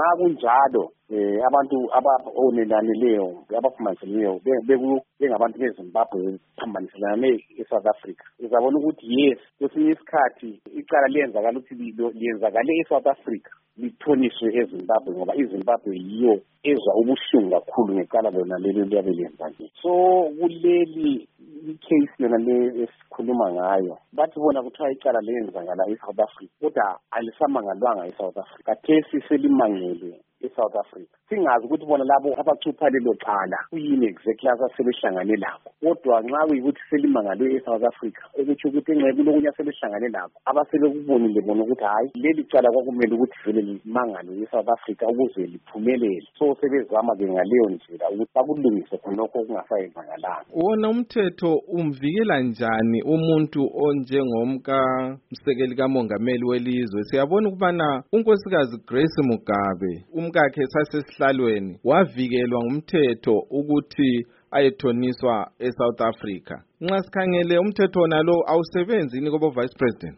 nxa kunjalo abantu abonelanileyo abaphumeleleyo bengabantu beZimbabwe phambanisana eSouth Africa uzabona ukuthi yes kwesinye isikhathi icala liyenzakala ukuthi liyenzakale eSouth Africa lithoniswe eZimbabwe ngoba iZimbabwe yiyo ezwa ubuhlungu kakhulu ngecala lona lelo liyabe lenzakile. So kuleli icase yona le esikhuluma ngayo bathi bona kuthiwa icala lenzakala eSouth Africa kodwa alisamangalwanga eSouth Africa kathesi selimangele eSouth Africa singazi ukuthi bona labo abacupha lelo cala kuyini exactly asebehlangane lakho kodwa nxa kuyikuthi selimangalwe eSouth Africa ukuthi engceke lokunya sebehlangane lakho abasebekubonile bona ukuthi hayi leli cala kwakumele ukuthi vele limangalwe eSouth Africa ukuze liphumelele so sebezama ke ngaleyo ndlela ukuthi bakulungise khonokho okungasayenzakalanga. Wona umthetho umvikela njani umuntu onjengomka msekeli kamongameli welizwe? Siyabona ukubana unkosikazi Grace Mugabe umkakhe sasesihlalweni wavikelwa ngumthetho ukuthi ayethoniswa eSouth Africa. Nxa sikhangele umthetho nalo awusebenzini kobo vice president.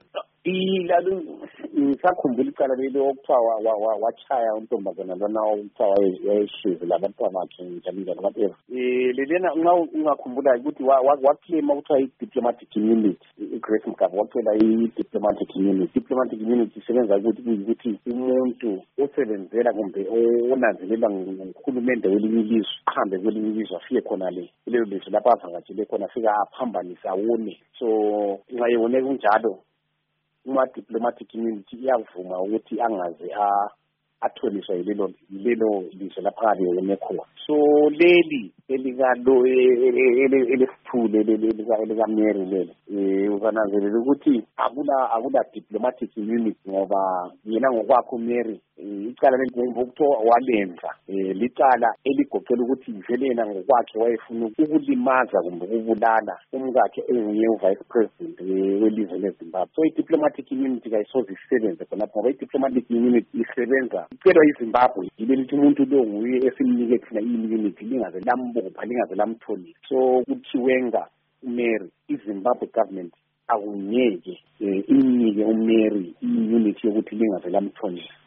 Ngisakhumbula icala lelo okuthiwa wachaya untombazana lona okuthiwa wayeshezi labantwana bakhe njalo whatever. Lelena nxa ungakhumbula ukuthi waclaima ukuthiwa i-diplomatic immunity. Grace Mugabe wacela i-diplomatic immunity. Diplomatic immunity isebenza ukuthi umuntu osebenzela kumbe onanzelelwa nguhulumende welinye ilizwe ahambe kwelinye ilizwe afike khona kulelo lizwe lapho avakatshele khona afika aphambanise awone. So nxa yewone kunjalo diplomatic immunity iyavuma ukuthi angaze athoniswa yilelo lizwe lapha ngabe yone khona. So leli elikalo elesithule elikaMary leli uzananzelela ukuthi akula diplomatic immunity ngoba yena ngokwakho Mary icala lokuthiwa walenza licala eligoqela ukuthi vele yena ngokwakhe wayefuna ukulimaza kumbe ukubulala umkakhe enguye uvice president welizwe leZimbabwe. So i-diplomatic immunity kayisoze isebenze khonapho ngoba i-diplomatic immunity isebenza icelwa iZimbabwe yile lithi umuntu lo nguye esimnike thina i-immunity lingaze lambopha lingaze lamthonisa. So kuthiwenga uMary iZimbabwe government akunyeke imnike uMary i-immunity yokuthi lingaze lamthonisa.